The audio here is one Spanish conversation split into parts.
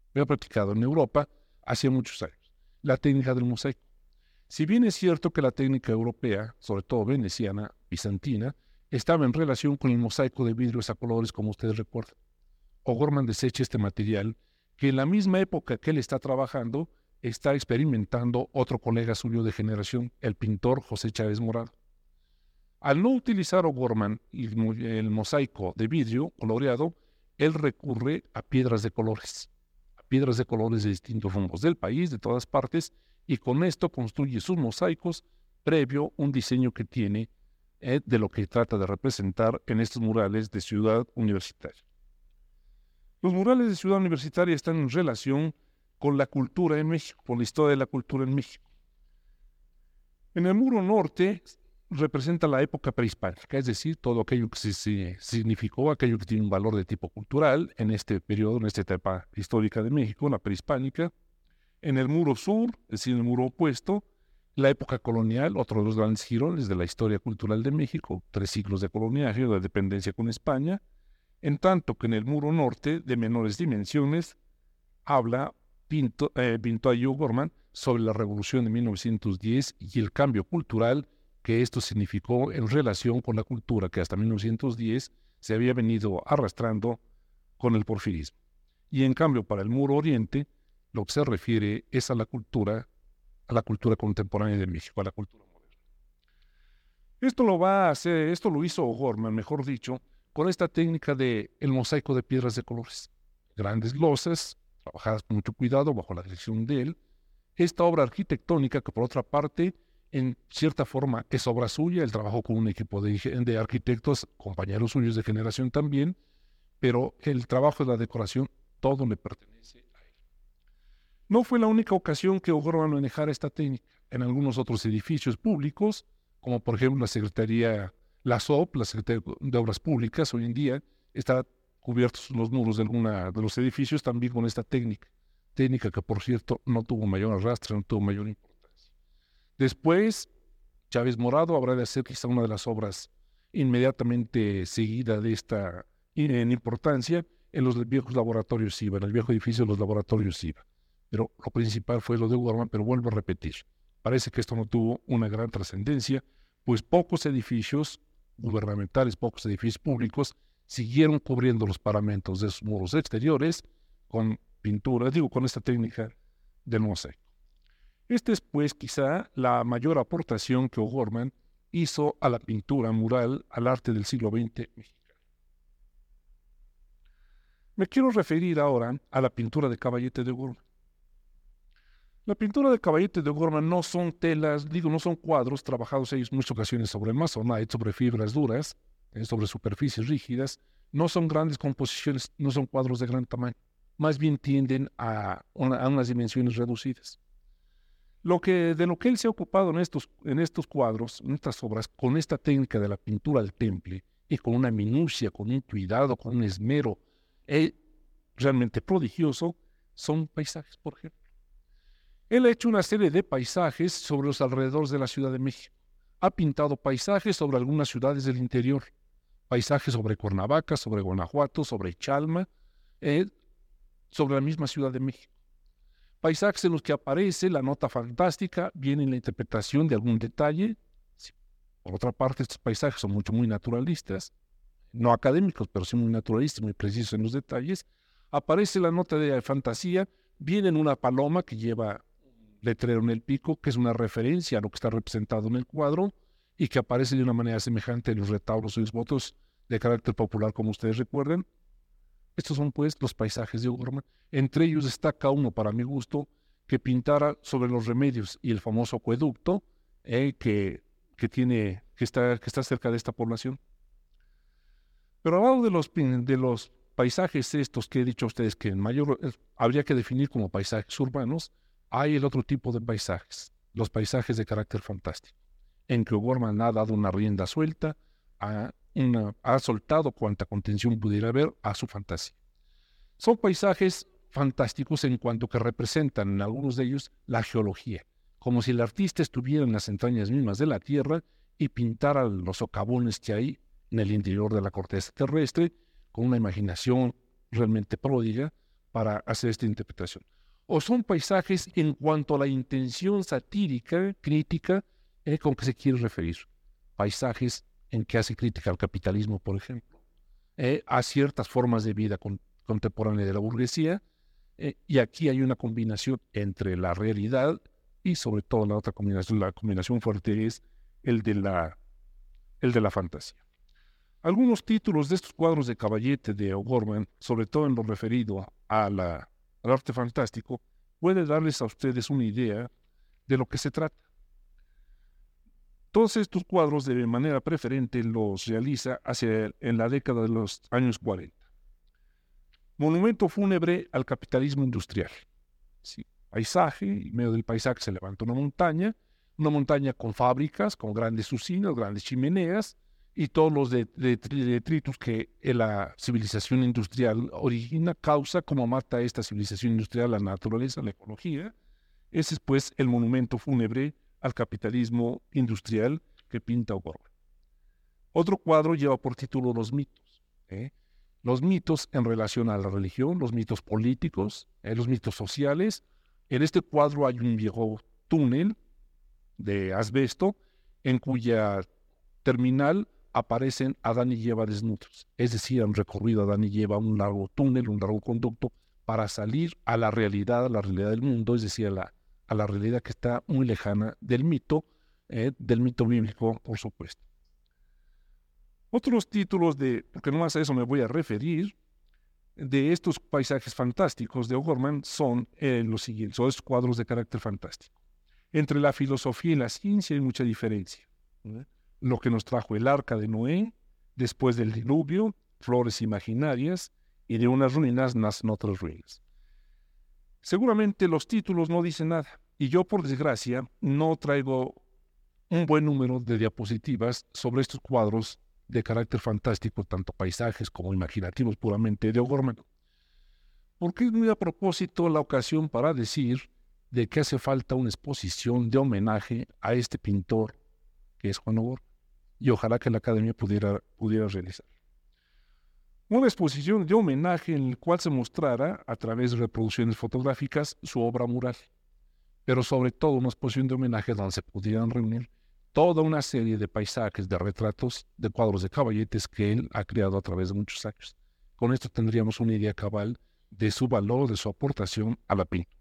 había practicado en Europa hacía muchos años, la técnica del mosaico. Si bien es cierto que la técnica europea, sobre todo veneciana, bizantina, estaba en relación con el mosaico de vidrios a colores, como ustedes recuerdan, O'Gorman desecha este material que en la misma época que él está trabajando, está experimentando otro colega suyo de generación, el pintor José Chávez Morado. Al no utilizar O'Gorman el mosaico de vidrio coloreado, él recurre a piedras de colores de distintos rumbos del país, de todas partes, y con esto construye sus mosaicos previo un diseño que tiene de lo que trata de representar en estos murales de Ciudad Universitaria. Los murales de Ciudad Universitaria están en relación con la cultura en México, con la historia de la cultura en México. En el muro norte representa la época prehispánica, es decir, todo aquello que se significó, aquello que tiene un valor de tipo cultural en este periodo, en esta etapa histórica de México, la prehispánica. En el muro sur, es decir, en el muro opuesto, la época colonial, otro de los grandes girones de la historia cultural de México, 3 siglos de coloniaje o de dependencia con España, en tanto que en el muro norte, de menores dimensiones, pintó a O'Gorman sobre la Revolución de 1910 y el cambio cultural que esto significó en relación con la cultura que hasta 1910 se había venido arrastrando con el porfirismo. Y en cambio, para el muro oriente, lo que se refiere es a la cultura contemporánea de México, a la cultura moderna. Esto lo hizo O'Gorman, mejor dicho, con esta técnica de el mosaico de piedras de colores. Grandes losas, trabajadas con mucho cuidado bajo la dirección de él. Esta obra arquitectónica que por otra parte, en cierta forma, es obra suya. Él trabajó con un equipo de arquitectos, compañeros suyos de generación también, pero el trabajo de la decoración, todo le pertenece a él. No fue la única ocasión que O'Gorman manejara esta técnica. En algunos otros edificios públicos, como por ejemplo la Secretaría, la SOP, la Secretaría de Obras Públicas, hoy en día está cubiertos los muros de alguna de los edificios también con esta técnica que por cierto no tuvo mayor arrastre, no tuvo mayor importancia. Después, Chávez Morado habrá de hacer quizá una de las obras inmediatamente seguida de esta en importancia en los viejos laboratorios SIVA, en el viejo edificio de los laboratorios SIVA. Pero lo principal fue lo de O'Gorman, pero vuelvo a repetir, parece que esto no tuvo una gran trascendencia, pues pocos edificios gubernamentales, pocos edificios públicos siguieron cubriendo los paramentos de sus muros exteriores con pintura, con esta técnica del mosaico. Esta es, pues, quizá la mayor aportación que O'Gorman hizo a la pintura mural, al arte del siglo XX mexicano. Me quiero referir ahora a la pintura de Caballete de O'Gorman. La pintura de Caballete de O'Gorman no son telas, no son cuadros trabajados ellos en muchas ocasiones sobre masonite, sobre fibras duras, sobre superficies rígidas, no son grandes composiciones, no son cuadros de gran tamaño, más bien tienden a unas dimensiones reducidas. De lo que él se ha ocupado en estos cuadros, en estas obras, con esta técnica de la pintura al temple, y con una minucia, con un cuidado, con un esmero realmente prodigioso, son paisajes, por ejemplo. Él ha hecho una serie de paisajes sobre los alrededores de la Ciudad de México. Ha pintado paisajes sobre algunas ciudades del interior, paisajes sobre Cuernavaca, sobre Guanajuato, sobre Chalma, sobre la misma Ciudad de México. Paisajes en los que aparece la nota fantástica, viene en la interpretación de algún detalle. Sí. Por otra parte, estos paisajes son muy naturalistas, no académicos, pero sí muy naturalistas, muy precisos en los detalles. Aparece la nota de fantasía, viene en una paloma que lleva letrero en el pico, que es una referencia a lo que está representado en el cuadro y que aparece de una manera semejante en los retablos y los votos de carácter popular, como ustedes recuerdan. Estos son, pues, los paisajes de O'Gorman. Entre ellos destaca uno, para mi gusto, que pintara sobre los Remedios y el famoso acueducto que está cerca de esta población. Pero al lado de los paisajes estos que he dicho a ustedes que habría que definir como paisajes urbanos, hay el otro tipo de paisajes, los paisajes de carácter fantástico, en que O'Gorman ha dado una rienda suelta, ha soltado cuanta contención pudiera haber a su fantasía. Son paisajes fantásticos en cuanto que representan en algunos de ellos la geología, como si el artista estuviera en las entrañas mismas de la Tierra y pintara los socavones que hay en el interior de la corteza terrestre con una imaginación realmente pródiga para hacer esta interpretación. O son paisajes en cuanto a la intención satírica, crítica, con que se quiere referir. Paisajes en que hace crítica al capitalismo, por ejemplo, a ciertas formas de vida contemporánea de la burguesía, y aquí hay una combinación entre la realidad y sobre todo la otra combinación, la combinación fuerte es el de la fantasía. Algunos títulos de estos cuadros de Caballete de O'Gorman, sobre todo en lo referido al arte fantástico, puede darles a ustedes una idea de lo que se trata. Todos estos cuadros de manera preferente los realiza en la década de los años 40. Monumento fúnebre al capitalismo industrial. Sí, paisaje, en medio del paisaje se levanta una montaña con fábricas, con grandes usinas, grandes chimeneas, y todos los detritus que la civilización industrial origina, causa, como mata esta civilización industrial la naturaleza, la ecología. Ese es pues el monumento fúnebre al capitalismo industrial que pinta O'Gorman. Otro cuadro lleva por título Los mitos. Los mitos en relación a la religión, los mitos políticos, los mitos sociales. En este cuadro hay un viejo túnel de asbesto en cuya terminal aparecen Adán y Eva desnudos. Es decir, han recorrido Adán y Eva un largo túnel, un largo conducto para salir a la realidad del mundo, es decir, a la realidad que está muy lejana del mito bíblico, por supuesto. Otros títulos porque nomás a eso me voy a referir, de estos paisajes fantásticos de O'Gorman son los siguientes, son estos cuadros de carácter fantástico. Entre la filosofía y la ciencia hay mucha diferencia. Lo que nos trajo el arca de Noé, después del diluvio, flores imaginarias, y de unas ruinas nacen otras ruinas. Seguramente los títulos no dicen nada, y yo, por desgracia, no traigo un buen número de diapositivas sobre estos cuadros de carácter fantástico, tanto paisajes como imaginativos puramente de O'Gorman. Porque es muy a propósito la ocasión para decir de que hace falta una exposición de homenaje a este pintor que es Juan O'Gorman, y ojalá que la Academia pudiera realizar. Una exposición de homenaje en la cual se mostrara, a través de reproducciones fotográficas, su obra mural, pero sobre todo una exposición de homenaje donde se pudieran reunir toda una serie de paisajes, de retratos, de cuadros de caballetes que él ha creado a través de muchos años. Con esto tendríamos una idea cabal de su valor, de su aportación a la pintura.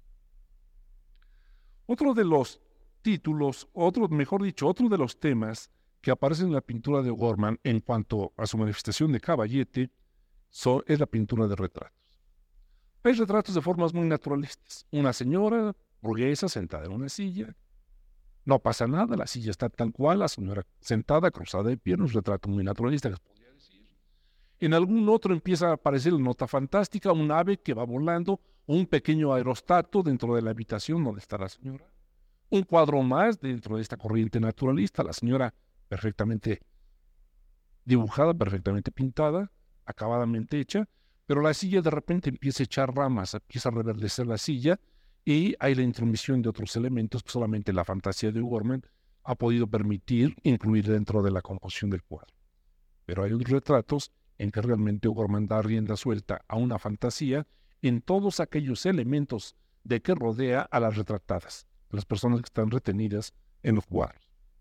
Otro de los títulos, otro de los temas que aparecen en la pintura de O'Gorman en cuanto a su manifestación de caballete es la pintura de retratos. Hay retratos de formas muy naturalistas. Una señora burguesa sentada en una silla, no pasa nada, la silla está tal cual, la señora sentada, cruzada de piernas, un retrato muy naturalista que se podría decir. En algún otro empieza a aparecer la nota fantástica, un ave que va volando, un pequeño aerostato dentro de la habitación donde está la señora. Un cuadro más dentro de esta corriente naturalista, la señora perfectamente dibujada, perfectamente pintada, acabadamente hecha, pero la silla de repente empieza a echar ramas, empieza a reverdecer la silla, y hay la intromisión de otros elementos que solamente la fantasía de O'Gorman ha podido permitir incluir dentro de la composición del cuadro. Pero hay otros retratos en que realmente O'Gorman da rienda suelta a una fantasía en todos aquellos elementos de que rodea a las retratadas, a las personas que están retenidas en los cuadros.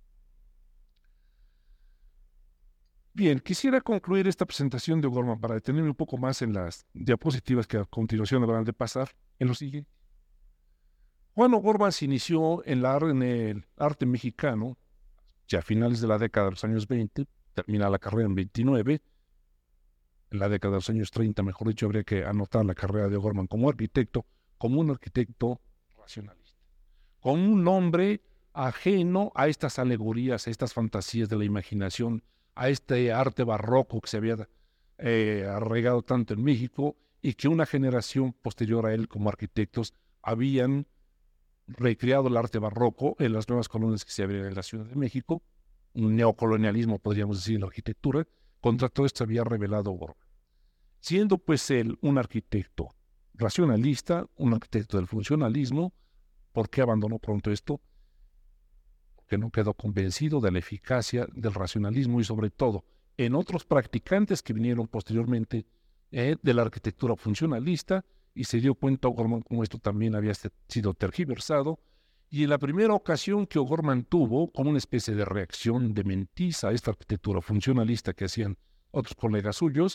Bien, quisiera concluir esta presentación de O'Gorman para detenerme un poco más en las diapositivas que a continuación habrán de pasar en lo siguiente. Juan O'Gorman se inició en el arte mexicano ya a finales de la década de los años 20, termina la carrera en 29, en la década de los años 30, mejor dicho, habría que anotar la carrera de O'Gorman como un arquitecto racionalista, con un nombre ajeno a estas alegorías, a estas fantasías de la imaginación, a este arte barroco que se había arraigado tanto en México y que una generación posterior a él como arquitectos habían recreado el arte barroco en las nuevas colonias que se abrían en la Ciudad de México, un neocolonialismo, podríamos decir, en la arquitectura. Contra todo esto había revelado O'Gorman. Siendo pues él un arquitecto racionalista, un arquitecto del funcionalismo, ¿por qué abandonó pronto esto? Porque no quedó convencido de la eficacia del racionalismo y sobre todo en otros practicantes que vinieron posteriormente de la arquitectura funcionalista y se dio cuenta O'Gorman como esto también había sido tergiversado. Y en la primera ocasión que O'Gorman tuvo como una especie de reacción de mentiza a esta arquitectura funcionalista que hacían otros colegas suyos,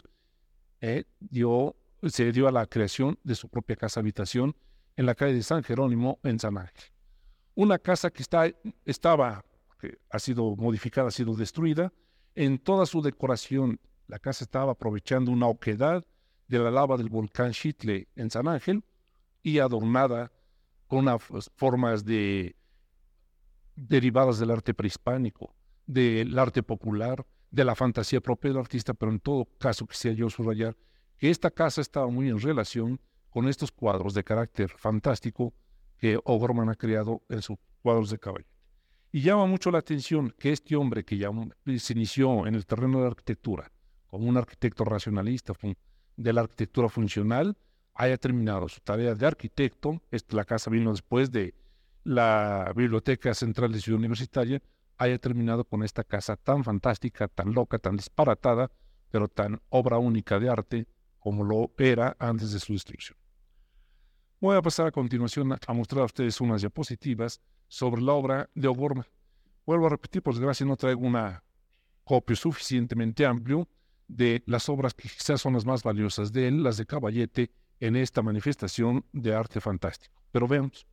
se dio a la creación de su propia casa habitación en la calle de San Jerónimo, en San Ángel. Una casa que que ha sido modificada, ha sido destruida. En toda su decoración, la casa estaba aprovechando una oquedad de la lava del volcán Xitle en San Ángel y adornada con unas formas derivadas del arte prehispánico, del arte popular, de la fantasía propia del artista, pero en todo caso quisiera yo subrayar que esta casa estaba muy en relación con estos cuadros de carácter fantástico que O'Gorman ha creado en sus cuadros de Caballete. Y llama mucho la atención que este hombre que ya se inició en el terreno de la arquitectura como un arquitecto racionalista de la arquitectura funcional, haya terminado su tarea de arquitecto. La casa vino después de la Biblioteca Central de Ciudad Universitaria, haya terminado con esta casa tan fantástica, tan loca, tan disparatada, pero tan obra única de arte como lo era antes de su destrucción. Voy a pasar a continuación a mostrar a ustedes unas diapositivas sobre la obra de O'Gorman. Vuelvo a repetir, por desgracia no traigo una copia suficientemente amplio de las obras que quizás son las más valiosas de él, las de Caballete, en esta manifestación de arte fantástico. Pero veamos.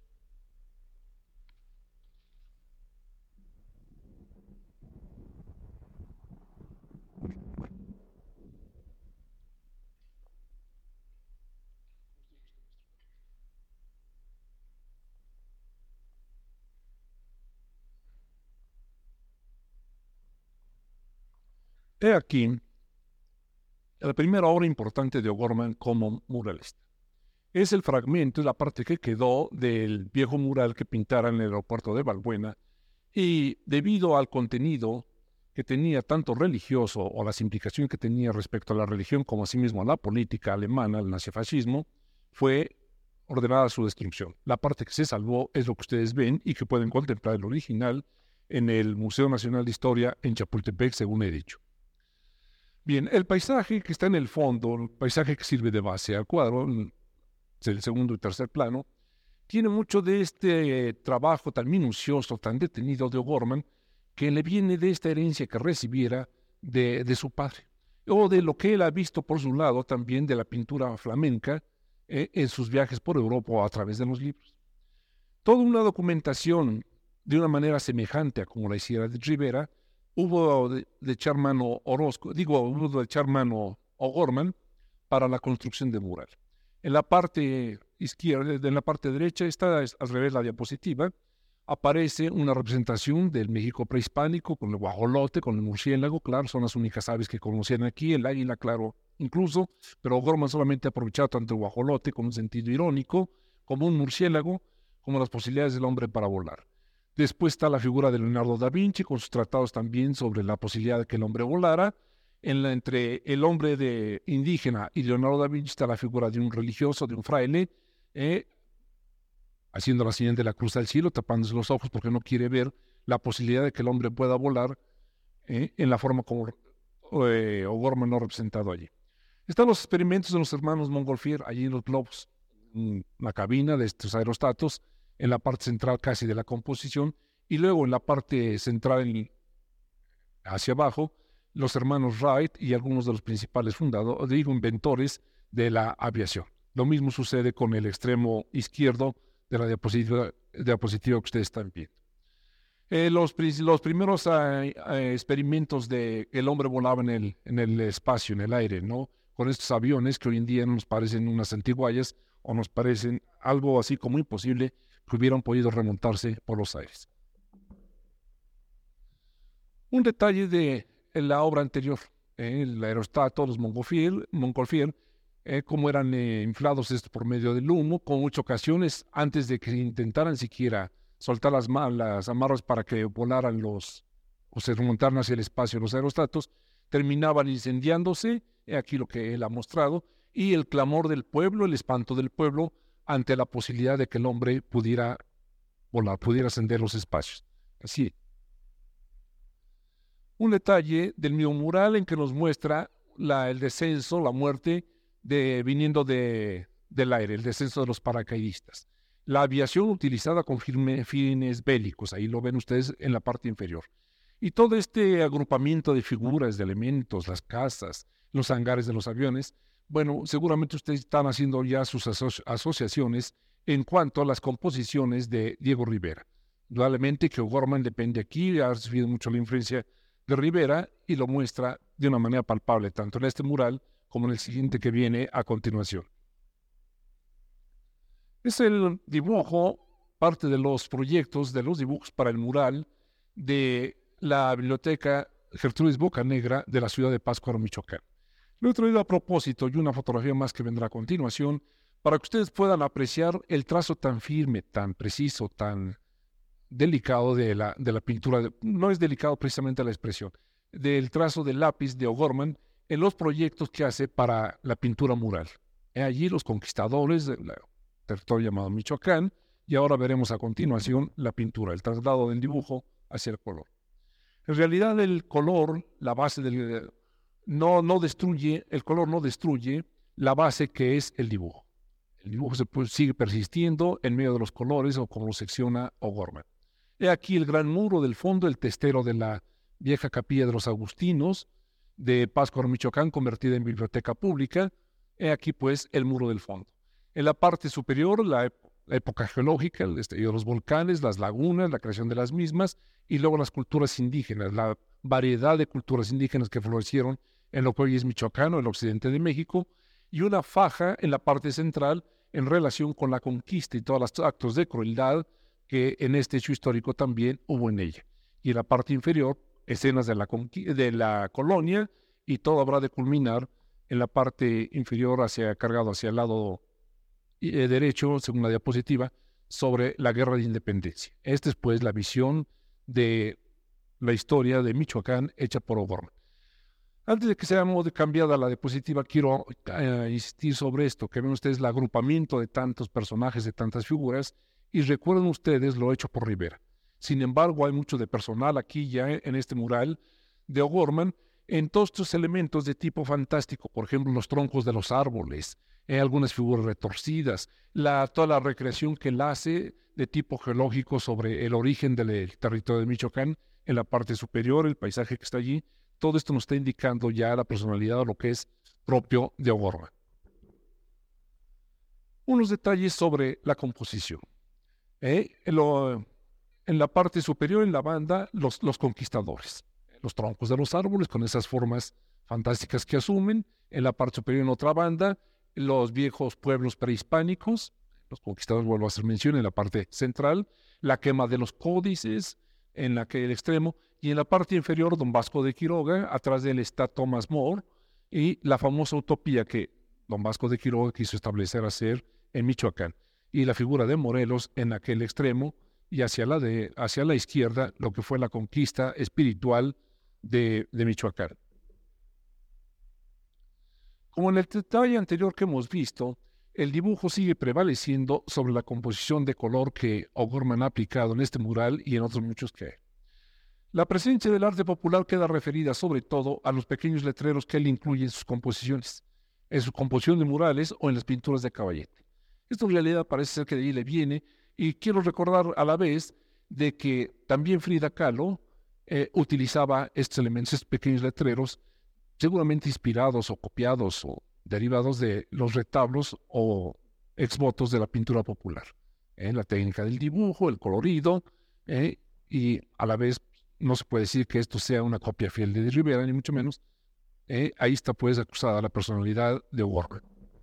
He aquí la primera obra importante de O'Gorman como muralista. Es el fragmento, es la parte que quedó del viejo mural que pintara en el aeropuerto de Valbuena, y debido al contenido que tenía tanto religioso o las implicaciones que tenía respecto a la religión como asimismo a la política alemana, al nazifascismo, fue ordenada su destrucción. La parte que se salvó es lo que ustedes ven y que pueden contemplar el original en el Museo Nacional de Historia en Chapultepec, según he dicho. Bien, el paisaje que está en el fondo, el paisaje que sirve de base al cuadro, el segundo y tercer plano, tiene mucho de este trabajo tan minucioso, tan detenido de O'Gorman, que le viene de esta herencia que recibiera de su padre, o de lo que él ha visto por su lado también de la pintura flamenca en sus viajes por Europa o a través de los libros. Toda una documentación de una manera semejante a como la hiciera de Rivera, hubo de echar mano O'Gorman para la construcción del mural. En la parte izquierda, en la parte derecha, está al revés la diapositiva, aparece una representación del México prehispánico con el guajolote, con el murciélago, claro, son las únicas aves que conocían aquí, el águila, claro, incluso, pero O'Gorman solamente ha aprovechado tanto el guajolote con un sentido irónico, como un murciélago, como las posibilidades del hombre para volar. Después está la figura de Leonardo da Vinci, con sus tratados también sobre la posibilidad de que el hombre volara. Entre el hombre indígena y Leonardo da Vinci está la figura de un religioso, de un fraile, haciendo la señal de la cruz al cielo, tapándose los ojos porque no quiere ver la posibilidad de que el hombre pueda volar en la forma como O'Gorman lo ha representado allí. Están los experimentos de los hermanos Montgolfier allí en los globos, la cabina de estos aerostatos, en la parte central casi de la composición, y luego en la parte central hacia abajo, los hermanos Wright y algunos de los principales inventores de la aviación. Lo mismo sucede con el extremo izquierdo de la diapositiva que ustedes están viendo. Los primeros experimentos de el hombre volaba en el espacio, en el aire, ¿no? Con estos aviones que hoy en día nos parecen unas antiguallas o nos parecen algo así como imposible que hubieran podido remontarse por los aires. Un detalle de la obra anterior, el aerostato, los Montgolfier, cómo eran inflados por medio del humo, con muchas ocasiones, antes de que intentaran siquiera soltar las amarras para que volaran o se remontaran hacia el espacio los aerostatos, terminaban incendiándose, aquí lo que él ha mostrado, y el clamor del pueblo, el espanto del pueblo, ante la posibilidad de que el hombre pudiera volar, pudiera ascender los espacios. Así. Un detalle del mismo mural en que nos muestra el descenso, la muerte, viniendo de del aire, el descenso de los paracaidistas, la aviación utilizada con fines bélicos, ahí lo ven ustedes en la parte inferior, y todo este agrupamiento de figuras, de elementos, las casas, los hangares de los aviones. Bueno, seguramente ustedes están haciendo ya sus asociaciones en cuanto a las composiciones de Diego Rivera. Indudablemente que O'Gorman depende aquí, ha recibido mucho la influencia de Rivera y lo muestra de una manera palpable, tanto en este mural como en el siguiente que viene a continuación. Es el dibujo, parte de los proyectos, de los dibujos para el mural de la Biblioteca Gertrudis Bocanegra de la ciudad de Pátzcuaro, Michoacán. Lo he traído a propósito y una fotografía más que vendrá a continuación para que ustedes puedan apreciar el trazo tan firme, tan preciso, tan delicado de la pintura. No es delicado precisamente la expresión, del trazo del lápiz de O'Gorman en los proyectos que hace para la pintura mural. Allí los conquistadores del territorio llamado Michoacán, y ahora veremos a continuación la pintura, el traslado del dibujo hacia el color. En realidad el color, la base del no destruye, el color no destruye la base que es el dibujo. El dibujo sigue persistiendo en medio de los colores o como lo secciona O'Gorman. He aquí el gran muro del fondo, el testero de la vieja capilla de los Agustinos de Pátzcuaro, Michoacán, convertida en biblioteca pública. He aquí pues el muro del fondo. En la parte superior, la época geológica, el estallido de los volcanes, las lagunas, la creación de las mismas, y luego las culturas indígenas, la variedad de culturas indígenas que florecieron en lo que hoy es Michoacán o el occidente de México, y una faja en la parte central en relación con la conquista y todos los actos de crueldad que en este hecho histórico también hubo en ella. Y en la parte inferior, escenas de la colonia, y todo habrá de culminar en la parte inferior, cargado hacia el lado derecho, según la diapositiva, sobre la guerra de independencia. Esta es pues la visión de la historia de Michoacán hecha por O'Gorman. Antes de que sea cambiada la diapositiva, quiero insistir sobre esto, que ven ustedes el agrupamiento de tantos personajes, de tantas figuras, y recuerden ustedes lo hecho por Rivera. Sin embargo, hay mucho de personal aquí ya en este mural de O'Gorman, en todos estos elementos de tipo fantástico, por ejemplo, los troncos de los árboles, algunas figuras retorcidas, toda la recreación que él hace de tipo geológico sobre el origen del territorio de Michoacán, en la parte superior, el paisaje que está allí. Todo esto nos está indicando ya la personalidad o lo que es propio de O'Gorman. Unos detalles sobre la composición. En la parte superior, en la banda, los conquistadores. Los troncos de los árboles con esas formas fantásticas que asumen. En la parte superior, en otra banda, los viejos pueblos prehispánicos. Los conquistadores, vuelvo a hacer mención, en la parte central. La quema de los códices en aquel extremo. Y en la parte inferior, Don Vasco de Quiroga, atrás de él está Thomas More, y la famosa utopía que Don Vasco de Quiroga quiso establecer hacer en Michoacán. Y la figura de Morelos en aquel extremo, y hacia la izquierda, lo que fue la conquista espiritual de Michoacán. Como en el detalle anterior que hemos visto, el dibujo sigue prevaleciendo sobre la composición de color que O'Gorman ha aplicado en este mural y en otros muchos que hay. La presencia del arte popular queda referida sobre todo a los pequeños letreros que él incluye en sus composiciones, en su composición de murales o en las pinturas de Caballete. Esto en realidad parece ser que de ahí le viene, y quiero recordar a la vez de que también Frida Kahlo utilizaba estos elementos, estos pequeños letreros, seguramente inspirados o copiados o derivados de los retablos o exvotos de la pintura popular. La técnica del dibujo, el colorido, y a la vez no se puede decir que esto sea una copia fiel de Rivera, ni mucho menos. Ahí está pues acusada la personalidad de O'Gorman.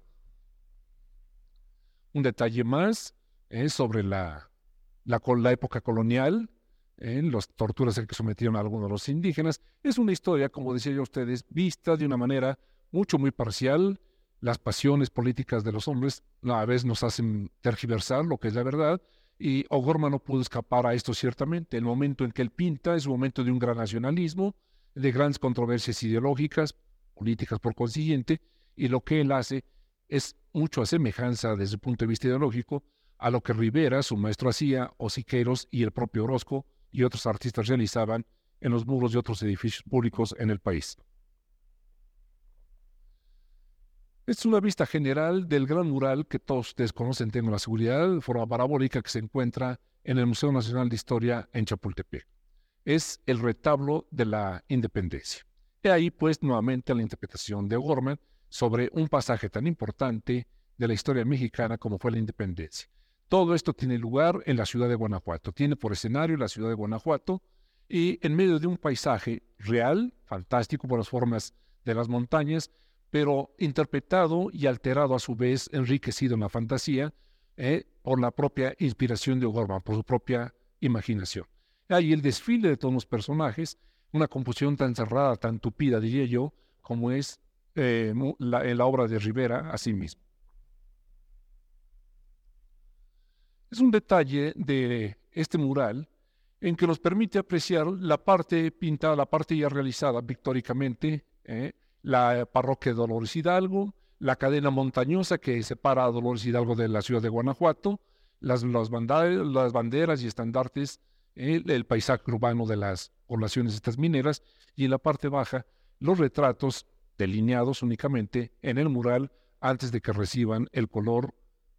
Un detalle más sobre la época colonial, las torturas en que sometieron a algunos de los indígenas. Es una historia, como decía yo a ustedes, vista de una manera muy parcial. Las pasiones políticas de los hombres a veces nos hacen tergiversar lo que es la verdad, y O'Gorman no pudo escapar a esto ciertamente. El momento en que él pinta es un momento de un gran nacionalismo, de grandes controversias ideológicas, políticas por consiguiente, y lo que él hace es mucho a semejanza desde el punto de vista ideológico a lo que Rivera, su maestro, hacía, o Siqueiros y el propio Orozco y otros artistas realizaban en los muros de otros edificios públicos en el país. Es una vista general del gran mural que todos ustedes conocen, tengo la seguridad, de forma parabólica, que se encuentra en el Museo Nacional de Historia en Chapultepec. Es el retablo de la independencia. Y ahí, pues, nuevamente la interpretación de O'Gorman sobre un pasaje tan importante de la historia mexicana como fue la independencia. Todo esto tiene lugar en la ciudad de Guanajuato. Tiene por escenario la ciudad de Guanajuato y en medio de un paisaje real, fantástico por las formas de las montañas, pero interpretado y alterado a su vez, enriquecido en la fantasía, por la propia inspiración de O'Gorman, por su propia imaginación. Ahí el desfile de todos los personajes, una composición tan cerrada, tan tupida, diría yo, como es en la obra de Rivera, así mismo. Es un detalle de este mural en que nos permite apreciar la parte pintada, la parte ya realizada pictóricamente, la parroquia de Dolores Hidalgo, la cadena montañosa que separa a Dolores Hidalgo de la ciudad de Guanajuato, las banderas y estandartes, el paisaje urbano de las poblaciones estas mineras, y en la parte baja los retratos delineados únicamente en el mural antes de que reciban el color.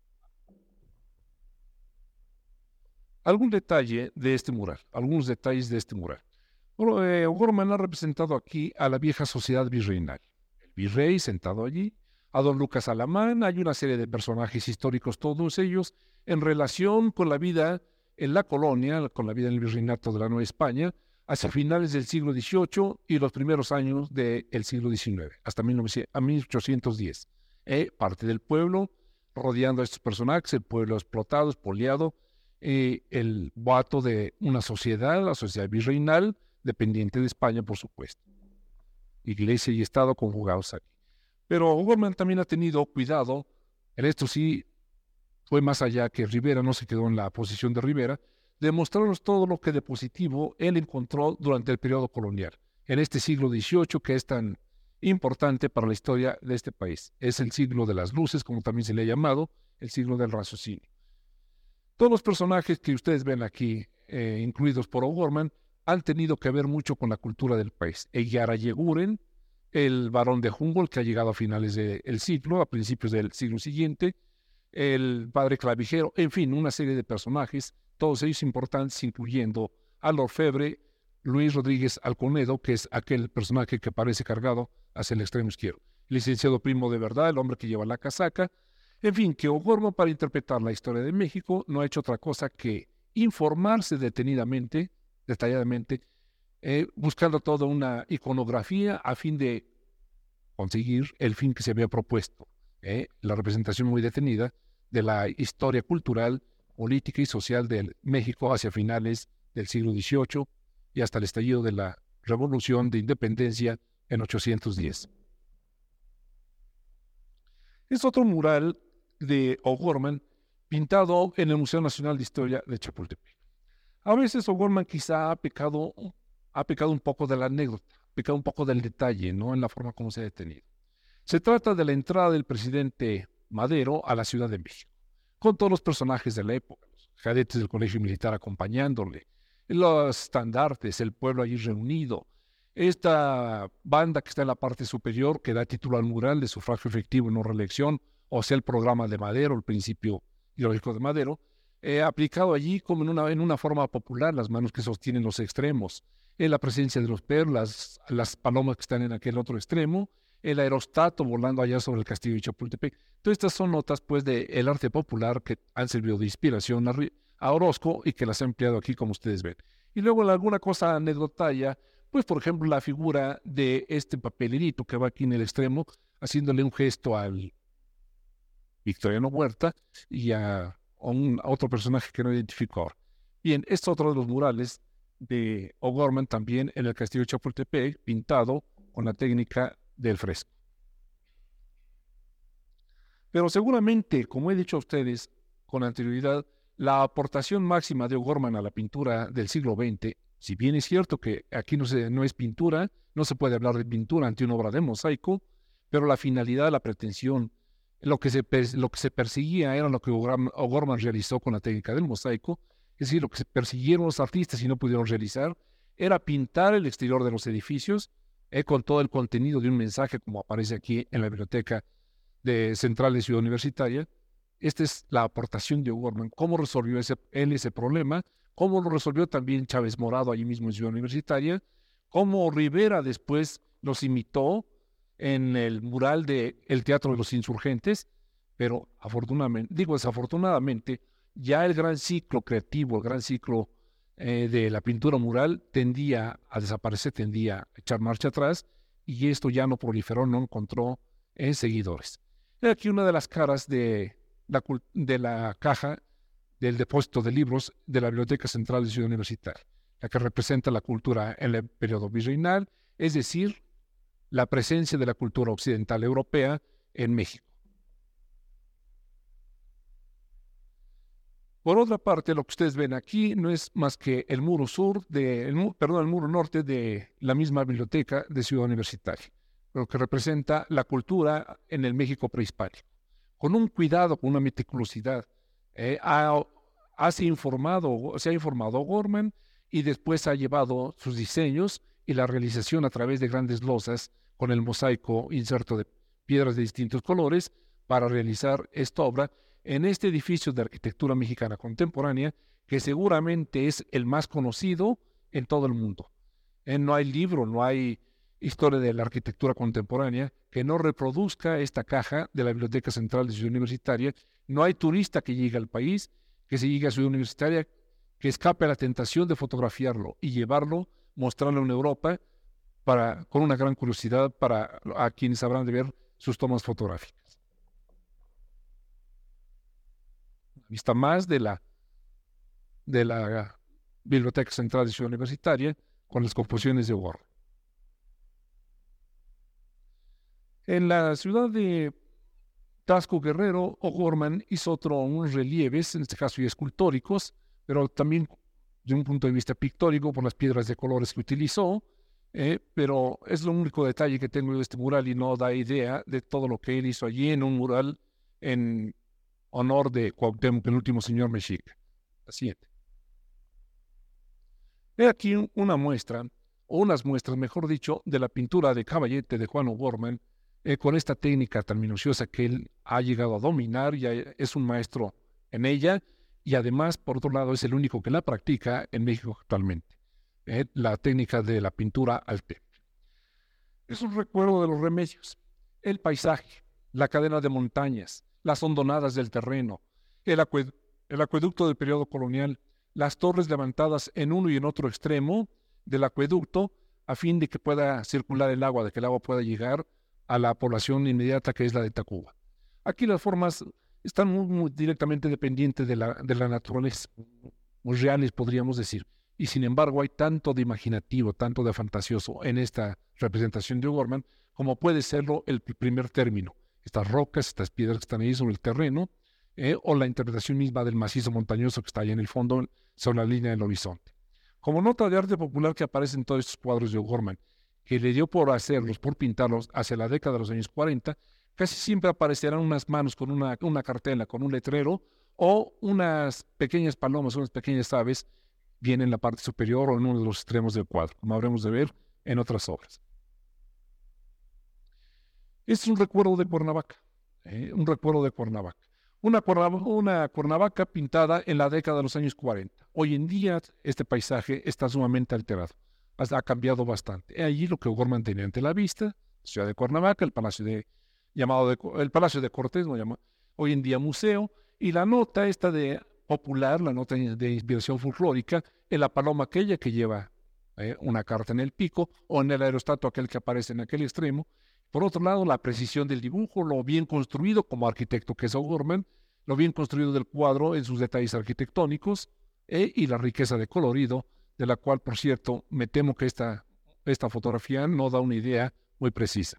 Algún detalle de este mural, algunos detalles de este mural. Bueno, O'Gorman ha representado aquí a la vieja sociedad virreinal. El virrey sentado allí, a don Lucas Alamán, hay una serie de personajes históricos, todos ellos en relación con la vida en la colonia, con la vida en el virreinato de la Nueva España, hacia finales del siglo XVIII y los primeros años del siglo XIX, hasta 1810. Parte del pueblo rodeando a estos personajes, el pueblo explotado, expoliado, el boato de una sociedad, la sociedad virreinal, dependiente de España, por supuesto. Iglesia y Estado conjugados aquí. Pero O'Gorman también ha tenido cuidado, en esto sí fue más allá que Rivera, no se quedó en la posición de Rivera, de mostrarnos todo lo que de positivo él encontró durante el periodo colonial, en este siglo XVIII que es tan importante para la historia de este país. Es el siglo de las luces, como también se le ha llamado, el siglo del raciocinio. Todos los personajes que ustedes ven aquí, incluidos por O'Gorman, han tenido que ver mucho con la cultura del país. Eguiara Yeguren, el barón de Humboldt, que ha llegado a finales del siglo, a principios del siglo siguiente, el padre Clavijero, en fin, una serie de personajes, todos ellos importantes, incluyendo al orfebre Luis Rodríguez Alconedo, que es aquel personaje que parece cargado hacia el extremo izquierdo. El licenciado Primo de Verdad, el hombre que lleva la casaca. En fin, que O'Gorman, para interpretar la historia de México, no ha hecho otra cosa que informarse detenidamente, detalladamente, buscando toda una iconografía a fin de conseguir el fin que se había propuesto, la representación muy detenida de la historia cultural, política y social de México hacia finales del siglo XVIII y hasta el estallido de la Revolución de Independencia en 1810. Es otro mural de O'Gorman pintado en el Museo Nacional de Historia de Chapultepec. A veces O'Gorman quizá ha pecado un poco de la anécdota, ha pecado un poco del detalle, ¿no?, en la forma como se ha detenido. Se trata de la entrada del presidente Madero a la Ciudad de México, con todos los personajes de la época, los cadetes del Colegio Militar acompañándole, los estandartes, el pueblo allí reunido, esta banda que está en la parte superior que da título al mural de sufragio efectivo y no reelección, o sea, el programa de Madero, el principio ideológico de Madero, aplicado allí como en una forma popular, las manos que sostienen los extremos, la presencia de los perros, las palomas que están en aquel otro extremo, el aerostato volando allá sobre el castillo de Chapultepec. Todas estas son notas pues del arte popular que han servido de inspiración a Orozco y que las ha empleado aquí como ustedes ven. Y luego alguna cosa anecdotaria, pues por ejemplo la figura de este papelerito que va aquí en el extremo, haciéndole un gesto al Victoriano Huerta y a otro personaje que no identifico ahora. Bien, este es otro de los murales de O'Gorman también en el castillo de Chapultepec, pintado con la técnica del fresco. Pero seguramente, como he dicho a ustedes con anterioridad, la aportación máxima de O'Gorman a la pintura del siglo XX, si bien es cierto que aquí no es pintura, no se puede hablar de pintura ante una obra de mosaico, pero la finalidad, la pretensión, lo que se perseguía era lo que O'Gorman realizó con la técnica del mosaico, es decir, lo que se persiguieron los artistas y no pudieron realizar, era pintar el exterior de los edificios con todo el contenido de un mensaje como aparece aquí en la biblioteca de Central de Ciudad Universitaria. Esta es la aportación de O'Gorman, cómo resolvió él ese problema, cómo lo resolvió también Chávez Morado allí mismo en Ciudad Universitaria, cómo Rivera después los imitó en el mural de El Teatro de los Insurgentes, pero desafortunadamente, ya el gran ciclo creativo, el gran ciclo de la pintura mural tendía a desaparecer, tendía a echar marcha atrás, y esto ya no proliferó, no encontró seguidores. Aquí una de las caras de la caja del depósito de libros de la Biblioteca Central de Ciudad Universitaria, la que representa la cultura en el periodo virreinal, es decir, la presencia de la cultura occidental europea en México. Por otra parte, lo que ustedes ven aquí no es más que el muro el muro norte de la misma biblioteca de Ciudad Universitaria, lo que representa la cultura en el México prehispánico. Con un cuidado, con una meticulosidad, se ha informado O'Gorman, y después ha llevado sus diseños y la realización a través de grandes losas con el mosaico inserto de piedras de distintos colores para realizar esta obra en este edificio de arquitectura mexicana contemporánea, que seguramente es el más conocido en todo el mundo. No hay libro, no hay historia de la arquitectura contemporánea que no reproduzca esta caja de la Biblioteca Central de Ciudad Universitaria. No hay turista que llegue al país, que se llegue a Ciudad Universitaria, que escape a la tentación de fotografiarlo y llevarlo, mostrarlo en Europa, con una gran curiosidad para a quienes habrán de ver sus tomas fotográficas. Vista más de la Biblioteca Central de Ciudad Universitaria con las composiciones de O'Gorman. En la ciudad de Tasco Guerrero, O'Gorman hizo unos relieves, en este caso ya escultóricos, pero también de un punto de vista pictórico por las piedras de colores que utilizó, pero es lo único detalle que tengo de este mural y no da idea de todo lo que él hizo allí en un mural en honor de Cuauhtémoc, el último señor mexica. La siguiente. He aquí una muestra, o unas muestras, mejor dicho, de la pintura de caballete de Juan O'Gorman, con esta técnica tan minuciosa que él ha llegado a dominar, ya es un maestro en ella, y además, por otro lado, es el único que la practica en México actualmente, la técnica de la pintura al té. Es un recuerdo de los remedios, el paisaje, la cadena de montañas, las hondonadas del terreno, el acueducto del periodo colonial, las torres levantadas en uno y en otro extremo del acueducto a fin de que pueda circular el agua, de que el agua pueda llegar a la población inmediata que es la de Tacuba. Aquí las formas están muy directamente dependientes de la naturaleza, muy reales podríamos decir, y sin embargo hay tanto de imaginativo, tanto de fantasioso en esta representación de O'Gorman como puede serlo el primer término, estas rocas, estas piedras que están ahí sobre el terreno, o la interpretación misma del macizo montañoso que está ahí en el fondo, sobre la línea del horizonte. Como nota de arte popular que aparece en todos estos cuadros de O'Gorman, que le dio por hacerlos, por pintarlos hacia la década de los años 40, casi siempre aparecerán unas manos con una cartela, con un letrero, o unas pequeñas palomas, unas pequeñas aves, bien en la parte superior o en uno de los extremos del cuadro, como habremos de ver en otras obras. Este es un recuerdo de Cuernavaca, un recuerdo de Cuernavaca. Una Cuernavaca pintada en la década de los años 40. Hoy en día este paisaje está sumamente alterado, ha cambiado bastante. Allí lo que O'Gorman tenía ante la vista, ciudad de Cuernavaca, el Palacio de Cortés, hoy en día museo, y la nota esta de popular, la nota de inspiración folclórica, en la paloma aquella que lleva una carta en el pico, o en el aerostato aquel que aparece en aquel extremo. Por otro lado, la precisión del dibujo, lo bien construido como arquitecto que es O'Gorman, lo bien construido del cuadro en sus detalles arquitectónicos, y la riqueza de colorido, de la cual, por cierto, me temo que esta fotografía no da una idea muy precisa.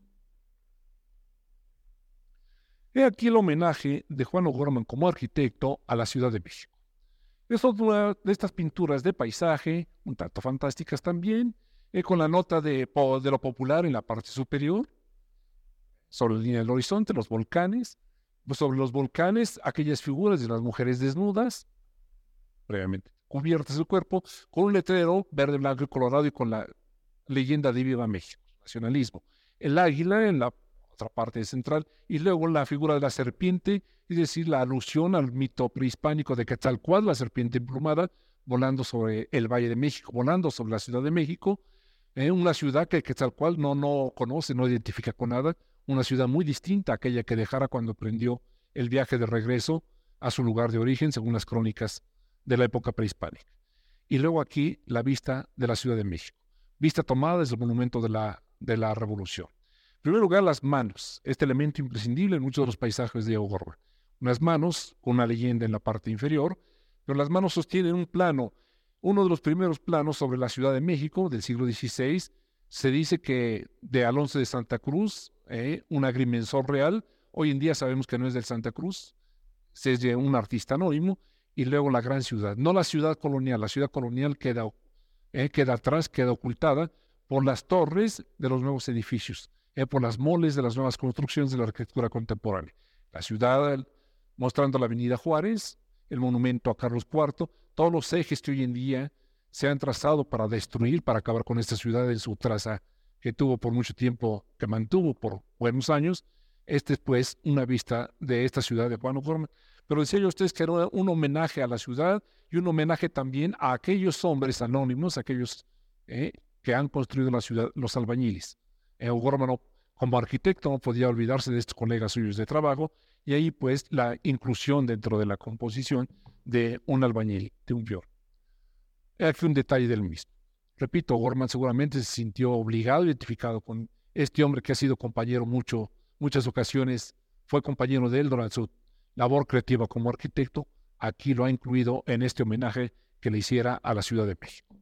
He aquí el homenaje de Juan O'Gorman como arquitecto a la Ciudad de México. Es otra de estas pinturas de paisaje, un tanto fantásticas también, con la nota de lo popular en la parte superior, sobre la línea del horizonte, los volcanes, sobre los volcanes, aquellas figuras de las mujeres desnudas, previamente cubiertas el cuerpo, con un letrero verde, blanco y colorado y con la leyenda de Viva México, nacionalismo. El águila en la otra parte central, y luego la figura de la serpiente, es decir, la alusión al mito prehispánico de Quetzalcóatl, la serpiente emplumada, volando sobre el Valle de México, volando sobre la Ciudad de México, una ciudad que Quetzalcóatl no conoce, no identifica con nada, una ciudad muy distinta a aquella que dejara cuando emprendió el viaje de regreso a su lugar de origen, según las crónicas de la época prehispánica. Y luego aquí la vista de la Ciudad de México, vista tomada desde el monumento de la Revolución. En primer lugar, las manos, este elemento imprescindible en muchos de los paisajes de O'Gorman. Unas manos con una leyenda en la parte inferior, pero las manos sostienen un plano. Uno de los primeros planos sobre la Ciudad de México del siglo XVI, se dice que de Alonso de Santa Cruz, un agrimensor real, hoy en día sabemos que no es del Santa Cruz, es de un artista anónimo, y luego la gran ciudad, no la ciudad colonial queda atrás, queda ocultada por las torres de los nuevos edificios, por las moles de las nuevas construcciones de la arquitectura contemporánea. La ciudad mostrando la avenida Juárez, el monumento a Carlos IV, todos los ejes que hoy en día se han trazado para destruir, para acabar con esta ciudad en su traza que tuvo por mucho tiempo, que mantuvo por buenos años. Este es pues una vista de esta ciudad de Juan O'Gorman. Pero decía yo a ustedes que era un homenaje a la ciudad y un homenaje también a aquellos hombres anónimos, aquellos que han construido la ciudad, los albañiles. O'Gorman, como arquitecto, no podía olvidarse de estos colegas suyos de trabajo, y ahí pues la inclusión dentro de la composición de un albañil, de un peón. Aquí un detalle del mismo. Repito, O'Gorman seguramente se sintió obligado, identificado con este hombre que ha sido compañero muchas ocasiones, fue compañero de él durante su labor creativa como arquitecto. Aquí lo ha incluido en este homenaje que le hiciera a la Ciudad de México.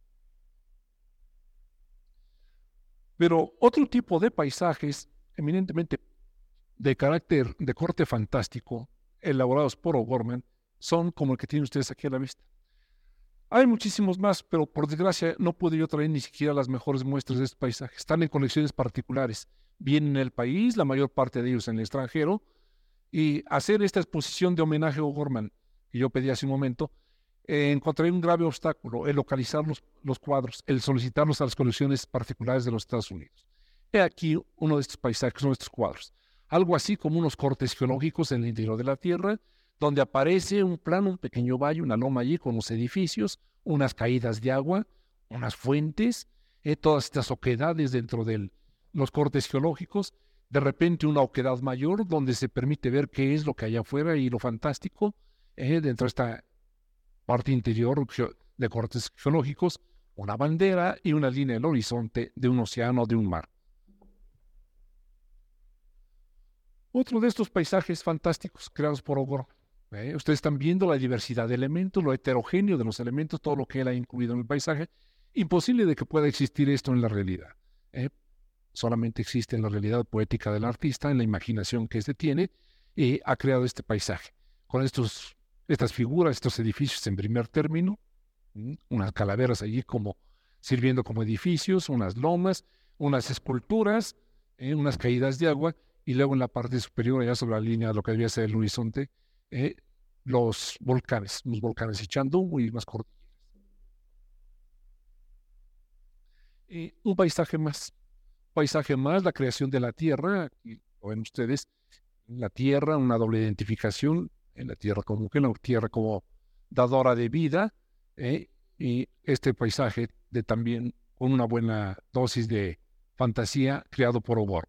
Pero otro tipo de paisajes, eminentemente de corte fantástico, elaborados por O'Gorman, son como el que tienen ustedes aquí a la vista. Hay muchísimos más, pero por desgracia no pude yo traer ni siquiera las mejores muestras de este paisaje. Están en colecciones particulares, bien en el país, la mayor parte de ellos en el extranjero, y hacer esta exposición de homenaje a O'Gorman, que yo pedí hace un momento, encontré un grave obstáculo, el localizar los cuadros, el solicitarlos a las colecciones particulares de los Estados Unidos. He aquí uno de estos paisajes, uno de estos cuadros. Algo así como unos cortes geológicos en el interior de la Tierra, donde aparece un plano, un pequeño valle, una loma allí con los edificios, unas caídas de agua, unas fuentes, todas estas oquedades dentro de los cortes geológicos, de repente una oquedad mayor donde se permite ver qué es lo que hay afuera y lo fantástico dentro de esta parte interior de cortes geológicos, una bandera y una línea del horizonte de un océano o de un mar. Otro de estos paisajes fantásticos creados por O'Gorman. Ustedes están viendo la diversidad de elementos, lo heterogéneo de los elementos, todo lo que él ha incluido en el paisaje. Imposible de que pueda existir esto en la realidad. Solamente existe en la realidad poética del artista, en la imaginación que éste tiene, y ha creado este paisaje. Con estas figuras, estos edificios en primer término, unas calaveras allí sirviendo como edificios, unas lomas, unas esculturas, unas caídas de agua, y luego en la parte superior, allá sobre la línea de lo que debía ser el horizonte, los volcanes echando humo y unas cordilleras. Un paisaje más, la creación de la tierra. Aquí lo ven ustedes, la tierra, una doble identificación, en la tierra como dadora de vida, y este paisaje también con una buena dosis de fantasía creado por O'Gorman.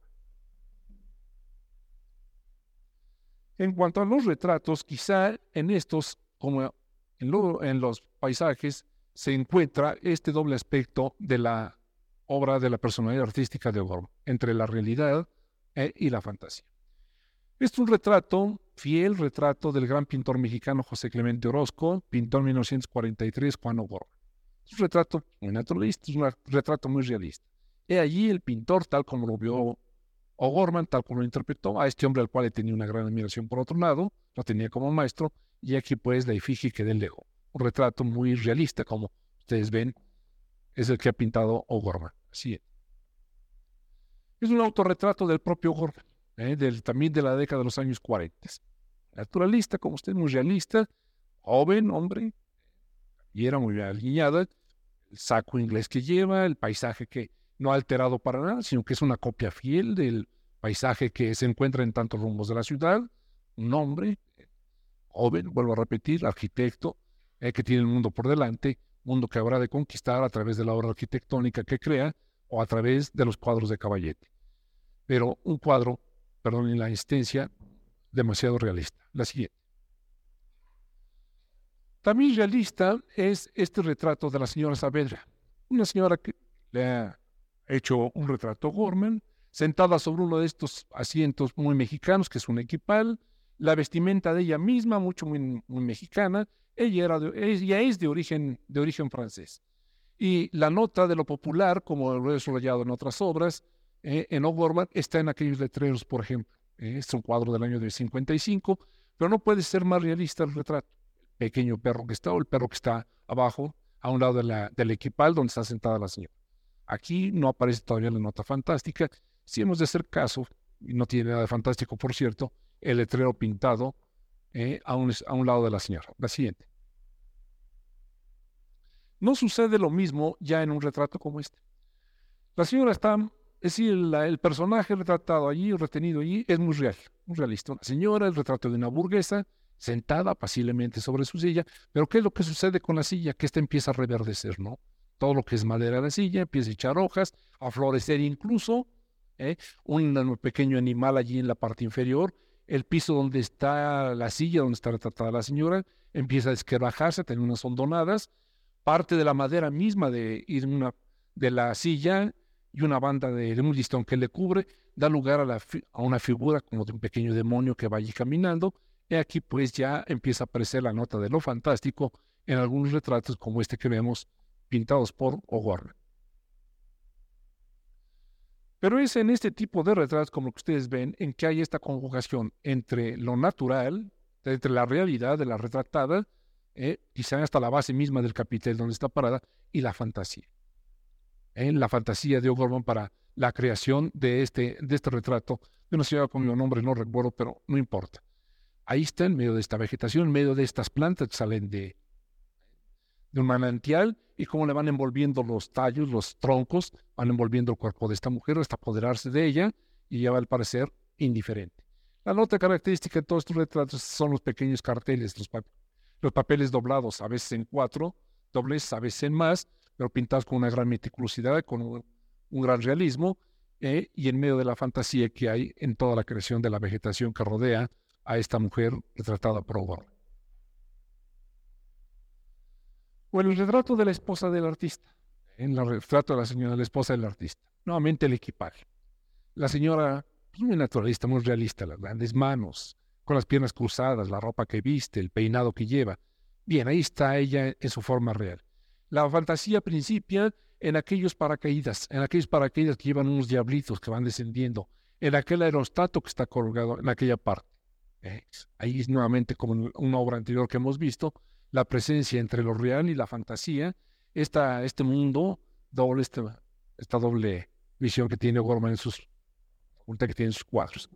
En cuanto a los retratos, quizá en estos, como en los paisajes, se encuentra este doble aspecto de la obra de la personalidad artística de O'Gorman, entre la realidad y la fantasía. Este es un fiel retrato del gran pintor mexicano José Clemente Orozco, pintor en 1943, Juan O'Gorman. Es un retrato muy naturalista, es un retrato muy realista. He allí el pintor, tal como lo vio O'Gorman, tal como lo interpretó, a este hombre al cual le tenía una gran admiración por otro lado, lo tenía como maestro, y aquí pues la efigie que él dejó. Un retrato muy realista, como ustedes ven, es el que ha pintado O'Gorman. Así es. Es un autorretrato del propio O'Gorman, también de la década de los años 40. Naturalista, como usted, muy realista, joven, hombre, y era muy bien alineada, el saco inglés que lleva, el paisaje que no ha alterado para nada, sino que es una copia fiel del paisaje que se encuentra en tantos rumbos de la ciudad, un hombre joven, vuelvo a repetir, arquitecto, que tiene el mundo por delante, mundo que habrá de conquistar a través de la obra arquitectónica que crea o a través de los cuadros de Caballete. Pero un cuadro, perdón, en la insistencia, demasiado realista. La siguiente. También realista es este retrato de la señora Saavedra, una señora que le ha hecho un retrato Gorman, sentada sobre uno de estos asientos muy mexicanos, que es un equipal, la vestimenta de ella misma, muy mexicana. Ella es de origen francés. Y la nota de lo popular, como lo he subrayado en otras obras, en O'Gorman, está en aquellos letreros, por ejemplo. Es un cuadro del año de 55, pero no puede ser más realista el retrato. El pequeño perro que está, o el perro que está abajo, a un lado del equipal donde está sentada la señora. Aquí no aparece todavía la nota fantástica. Si hemos de hacer caso, y no tiene nada de fantástico, por cierto, el letrero pintado a un lado de la señora. La siguiente. No sucede lo mismo ya en un retrato como este. La señora está, es decir, el personaje retratado allí, retenido allí, es muy real, muy realista. Una señora, el retrato de una burguesa, sentada apaciblemente sobre su silla, pero ¿qué es lo que sucede con la silla? Que esta empieza a reverdecer, ¿no? Todo lo que es madera de la silla empieza a echar hojas, a florecer incluso, un pequeño animal allí en la parte inferior. El piso donde está la silla, donde está retratada la señora, empieza a desquebrajarse, tiene unas hondonadas. Parte de la madera misma de la silla y una banda de un listón que le cubre, da lugar a una figura como de un pequeño demonio que va allí caminando. Y aquí pues ya empieza a aparecer la nota de lo fantástico en algunos retratos como este que vemos pintados por O'Gorman. Pero es en este tipo de retratos, como que ustedes ven, en que hay esta conjugación entre lo natural, entre la realidad de la retratada, quizá hasta la base misma del capitel donde está parada, y la fantasía. La fantasía de O'Gorman para la creación de este retrato de una señora cuyo nombre no recuerdo, pero no importa. Ahí está, en medio de esta vegetación, en medio de estas plantas que salen de un manantial, y cómo le van envolviendo los tallos, los troncos, van envolviendo el cuerpo de esta mujer hasta apoderarse de ella, y ella va al parecer indiferente. La nota característica de todos estos retratos son los pequeños carteles, los papeles doblados, a veces en 4 dobles, a veces en más, pero pintados con una gran meticulosidad, con un gran realismo, y en medio de la fantasía que hay en toda la creación de la vegetación que rodea a esta mujer retratada por O'Gorman. Bueno, el retrato de la esposa del artista, en el retrato de la señora, la esposa del artista, nuevamente el equipaje. La señora, pues, muy naturalista, muy realista, las grandes manos, con las piernas cruzadas, la ropa que viste, el peinado que lleva. Bien, ahí está ella en su forma real. La fantasía principia en aquellos paracaídas que llevan unos diablitos que van descendiendo, en aquel aerostato que está colgado en aquella parte. Ahí es nuevamente, como en una obra anterior que hemos visto, la presencia entre lo real y la fantasía, este mundo doble, esta doble visión que tiene O'Gorman que tiene en sus cuadros.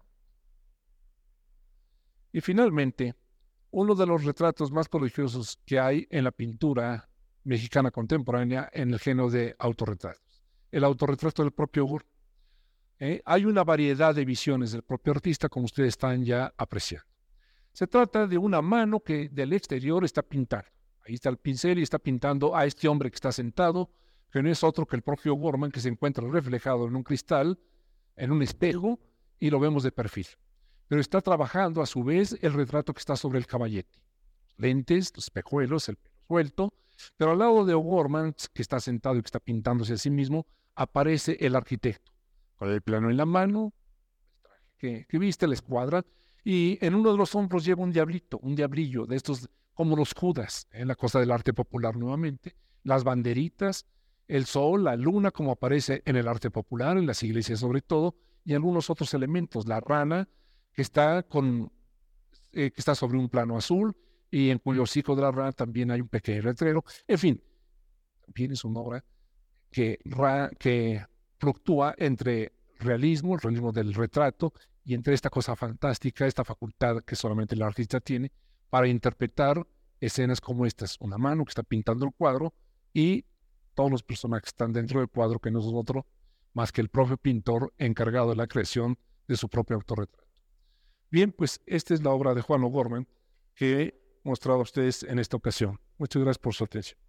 Y finalmente, uno de los retratos más prodigiosos que hay en la pintura mexicana contemporánea en el género de autorretratos, el autorretrato del propio O'Gorman. Hay una variedad de visiones del propio artista, como ustedes están ya apreciando. Se trata de una mano que del exterior está pintando. Ahí está el pincel y está pintando a este hombre que está sentado, que no es otro que el propio O'Gorman, que se encuentra reflejado en un cristal, en un espejo, y lo vemos de perfil. Pero está trabajando a su vez el retrato que está sobre el caballete. Lentes, los espejuelos, el pelo suelto, pero al lado de O'Gorman, que está sentado y que está pintándose a sí mismo, aparece el arquitecto, con el plano en la mano, el traje que viste, la escuadra, y en uno de los hombros lleva un diablillo, de estos como los Judas, en la cosa del arte popular nuevamente, las banderitas, el sol, la luna, como aparece en el arte popular, en las iglesias sobre todo, y algunos otros elementos, la rana, que está sobre un plano azul, y en cuyo hocico de la rana también hay un pequeño letrero. En fin, también es una obra que fluctúa entre el realismo del retrato, y entre esta cosa fantástica, esta facultad que solamente el artista tiene para interpretar escenas como estas, una mano que está pintando el cuadro y todos los personajes que están dentro del cuadro, que no es otro más que el propio pintor encargado de la creación de su propio autorretrato. Bien, pues esta es la obra de Juan O'Gorman que he mostrado a ustedes en esta ocasión. Muchas gracias por su atención.